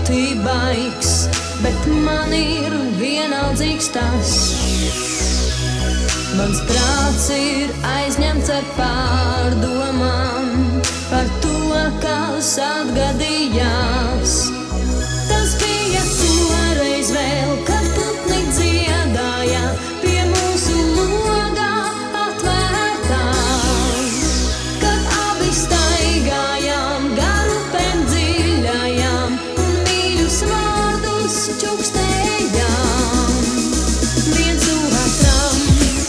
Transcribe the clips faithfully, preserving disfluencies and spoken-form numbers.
ļoti baigs, bet man ir vienaldzīgs tas. Mans prāts ir aizņemts ar pārdomām par to, kas atgadījās. Tas bija toreiz vēl, kad putni dziedāja pie mūsu logā atvērtā, kad abi staigājām gar upēm dziļajām un mīļus vārdus čukstējām viens otram.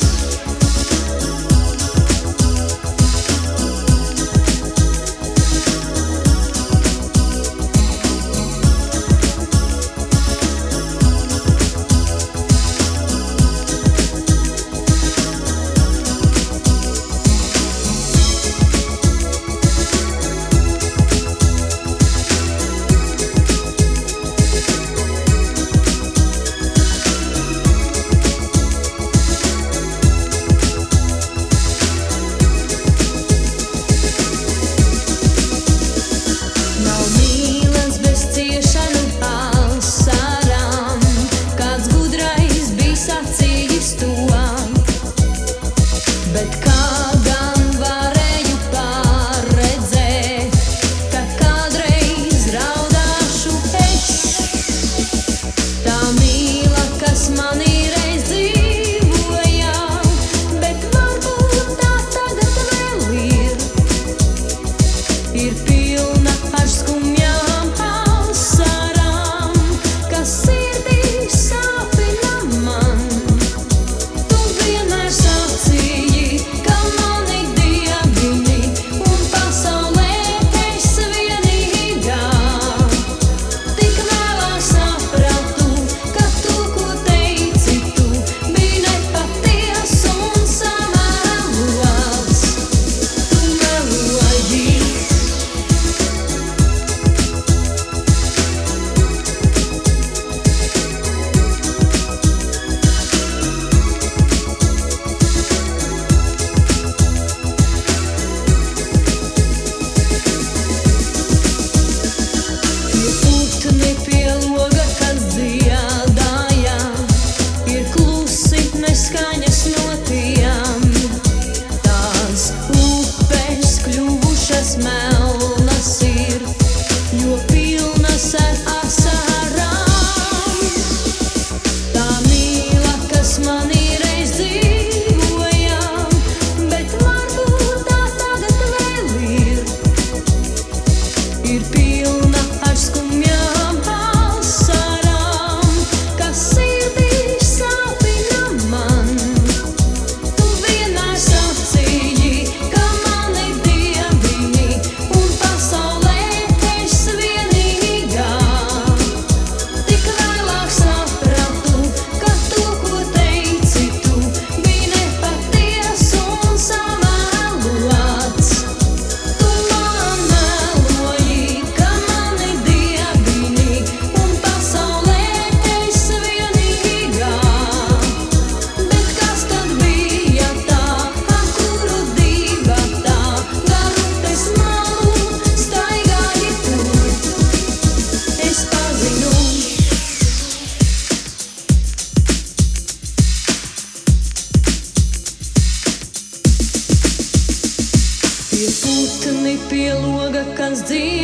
Pie loga, kas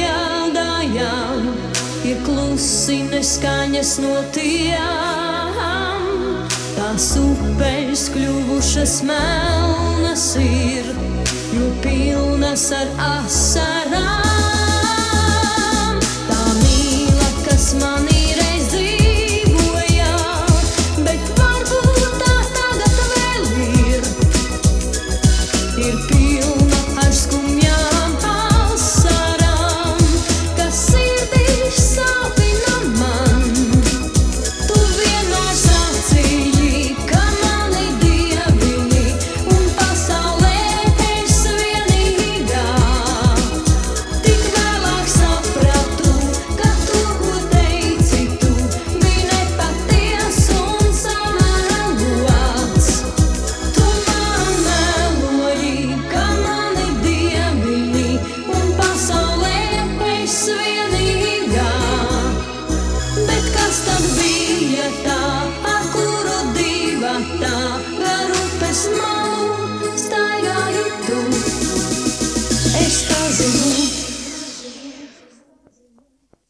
dziedājām, ir klusi neskaņas no tiem. Tās upes kļuvušas melnas ir, jo pilnas ar asarām. Tā mīla, kas manī reiz dzīvoja, bet varbūt tā tagad vēl ir, ir pilna ar skumjām. Ka rītā gar upes malu.